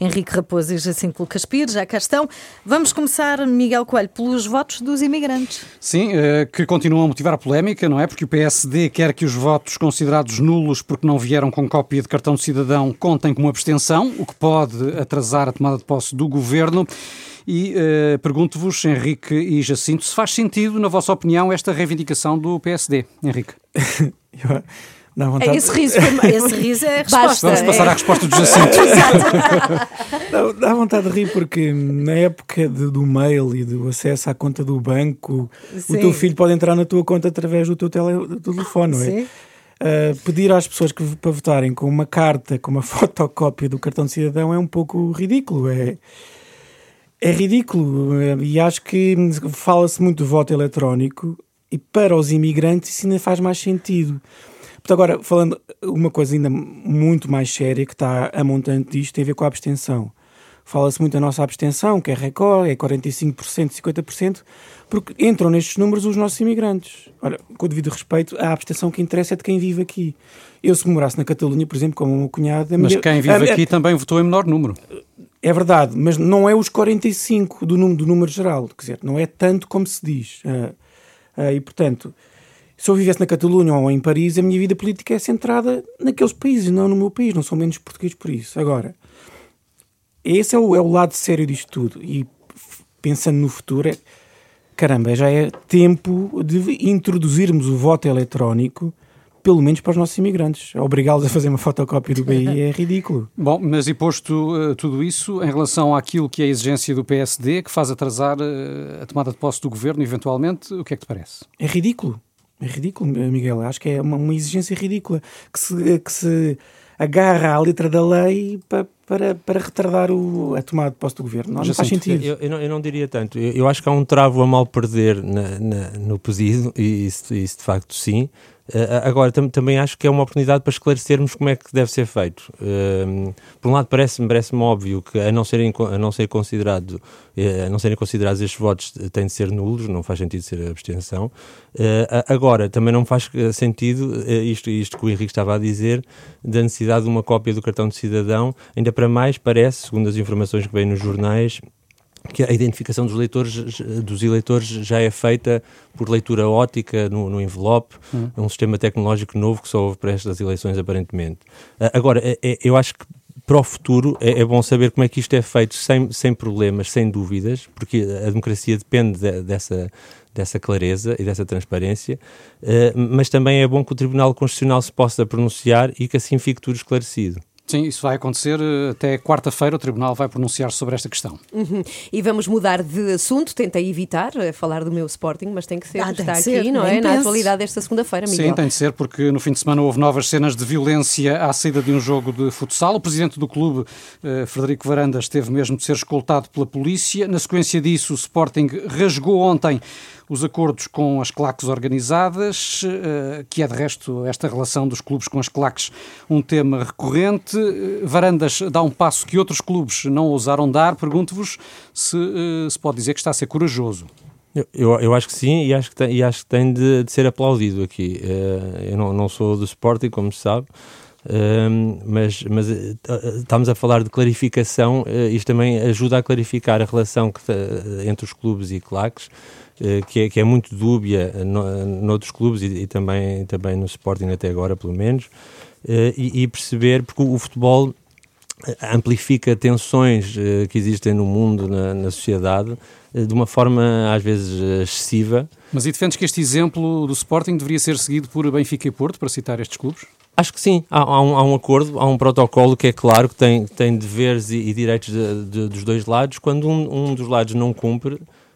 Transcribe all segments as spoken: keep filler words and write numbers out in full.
Henrique Raposo e Jacinto Lucas Pires. Já cá estão. Vamos começar, Miguel Coelho, pelos votos dos imigrantes. Sim, que continuam a motivar a polémica, não é? Porque o P S D quer que os votos considerados nulos porque não vieram com cópia de cartão de cidadão contem como abstenção, o que pode atrasar a tomada de posse do governo. E uh, pergunto-vos, Henrique e Jacinto, se faz sentido, na vossa opinião, esta reivindicação do P S D. Henrique. Eu, dá vontade... Esse riso, esse riso é a resposta. Basta, Vamos passar é... à resposta do Jacinto. dá, dá vontade de rir porque na época de, do mail e do acesso à conta do banco, Sim. o teu filho pode entrar na tua conta através do teu tele, do telefone, não é? Sim. Uh, pedir às pessoas que, para votarem com uma carta, com uma fotocópia do cartão de cidadão é um pouco ridículo. É... É ridículo e acho que fala-se muito do voto eletrónico e para os imigrantes isso ainda faz mais sentido. Portanto, agora, falando uma coisa ainda muito mais séria que está a montante disto, tem a ver com a abstenção. Fala-se muito da nossa abstenção, que é recorde, é quarenta e cinco por cento, cinquenta por cento, porque entram nestes números os nossos imigrantes. Ora, com o devido respeito, a abstenção que interessa é de quem vive aqui. Eu, se morasse na Catalunha, por exemplo, como o meu cunhado... Mas minha... quem vive a, a, aqui a... também votou em menor número. É verdade, mas não é os quarenta e cinco do número, do número geral, quer dizer, não é tanto como se diz. Uh, uh, e, portanto, se eu vivesse na Catalunha ou em Paris, a minha vida política é centrada naqueles países, não no meu país, não sou menos português por isso. Agora, esse é o, é o lado sério disto tudo. E pensando no futuro, é, caramba, já é tempo de introduzirmos o voto eletrónico pelo menos para os nossos imigrantes. Obrigá-los a fazer uma fotocópia do B I é ridículo. Bom, mas e posto uh, tudo isso, em relação àquilo que é a exigência do P S D, que faz atrasar uh, a tomada de posse do governo, eventualmente, o que é que te parece? É ridículo. É ridículo, Miguel. Acho que é uma, uma exigência ridícula que se, que se agarra à letra da lei para, para, para retardar o, a tomada de posse do governo. Não, não faz sentido. Eu, eu, não, eu não diria tanto. Eu, eu acho que há um travo a mal perder na, na, no pedido, e isso, isso de facto sim. Uh, agora, tam, também acho que é uma oportunidade para esclarecermos como é que deve ser feito. Uh, por um lado, parece-me, parece-me óbvio que, a não serem, a não ser considerado, uh, a não serem considerados estes votos, têm de ser nulos, não faz sentido ser abstenção. Uh, agora, também não faz sentido, uh, isto, isto que o Henrique estava a dizer, da necessidade de uma cópia do cartão de cidadão, ainda para mais parece, segundo as informações que vêm nos jornais, que a identificação dos eleitores, dos eleitores já é feita por leitura óptica no, no envelope, hum. é um sistema tecnológico novo que só houve para estas eleições aparentemente. Agora, é, é, eu acho que para o futuro é, é bom saber como é que isto é feito sem, sem problemas, sem dúvidas, porque a democracia depende de, dessa, dessa clareza e dessa transparência, mas também é bom que o Tribunal Constitucional se possa pronunciar e que assim fique tudo esclarecido. Sim, isso vai acontecer até quarta-feira, o Tribunal vai pronunciar sobre esta questão. Uhum. E vamos mudar de assunto, tentei evitar falar do meu Sporting, mas tem que ser, ah, está aqui, ser, não é? Penso. Na atualidade desta segunda-feira, Miguel. Sim, tem de ser, porque no fim de semana houve novas cenas de violência à saída de um jogo de futsal. O presidente do clube, Frederico Varandas, teve mesmo de ser escoltado pela polícia. Na sequência disso, o Sporting rasgou ontem os acordos com as claques organizadas, que é de resto esta relação dos clubes com as claques um tema recorrente. Varandas dá um passo que outros clubes não ousaram dar. Pergunto-vos se se pode dizer que está a ser corajoso. Eu, eu, eu acho que sim, e acho que tem, e acho que tem de, de ser aplaudido aqui. Eu não, não sou do Sporting, como se sabe, mas, mas estamos a falar de clarificação. Isto também ajuda a clarificar a relação que, entre os clubes e claques, que é, que é muito dúbia no, noutros clubes e, e também, também no Sporting até agora, pelo menos, e, e perceber, porque o futebol amplifica tensões que existem no mundo, na, na sociedade, de uma forma às vezes excessiva. Mas e defendes que este exemplo do Sporting deveria ser seguido por Benfica e Porto, para citar estes clubes? Acho que sim, há, há, um, há um acordo, há um protocolo que é claro, que tem, tem deveres e, e direitos de, de, dos dois lados. Quando um, um dos lados não cumpre,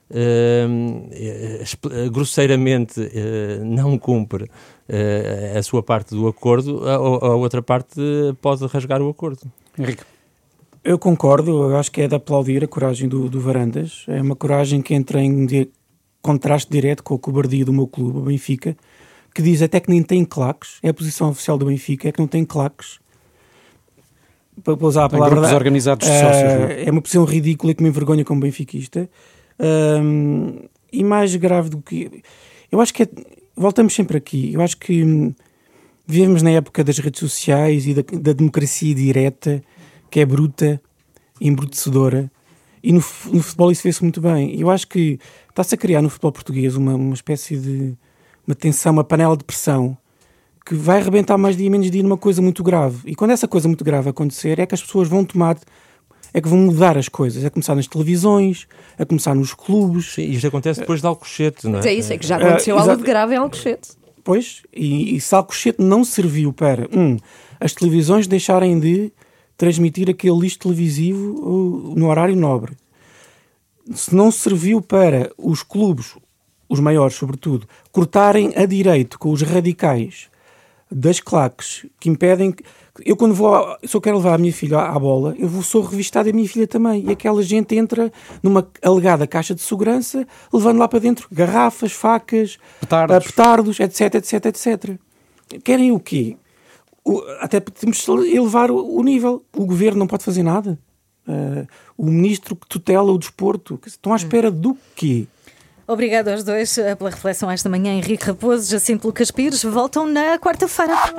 uh, grosseiramente uh, não cumpre uh, a sua parte do acordo, a, a outra parte pode rasgar o acordo. Henrique? Eu concordo, eu acho que é de aplaudir a coragem do, do Varandas. É uma coragem que entra em de, contraste direto com a cobardia do meu clube, o Benfica, que diz até que nem tem claques. É a posição oficial do Benfica, é que não tem claques. Para usar a palavra... Grupos da, organizados de uh, sócios. É uma posição ridícula que me envergonha como benfiquista. Uh, e mais grave do que... Eu acho que é... Voltamos sempre aqui. Eu acho que hum, vivemos na época das redes sociais e da, da democracia direta, que é bruta, embrutecedora, e no, no futebol isso vê-se muito bem. Eu acho que está-se a criar no futebol português uma, uma espécie de uma tensão, uma panela de pressão que vai arrebentar mais dia menos dia numa coisa muito grave. E quando essa coisa muito grave acontecer, é que as pessoas vão tomar, é que vão mudar as coisas. É começar nas televisões, a começar nos clubes. Sim, isto acontece depois de Alcochete, não é? É isso, é que já aconteceu uh, algo de grave em Alcochete. Pois, e, e se Alcochete não serviu para, um, as televisões deixarem de transmitir aquele lixo televisivo uh, no horário nobre, se não serviu para os clubes, os maiores sobretudo, cortarem a direito com os radicais das claques que impedem... Eu quando vou, se eu quero levar a minha filha à, à bola, eu vou, sou revistado a minha filha também, e aquela gente entra numa alegada caixa de segurança, levando lá para dentro garrafas, facas, petardos, petardos etc, etc, etcétera. Querem o quê? O, até podemos elevar o, o nível. O governo não pode fazer nada. Uh, o ministro que tutela o desporto. Estão à espera do quê? Obrigado aos dois pela reflexão esta manhã. Henrique Raposo, Jacinto Lucas Pires voltam na quarta-feira.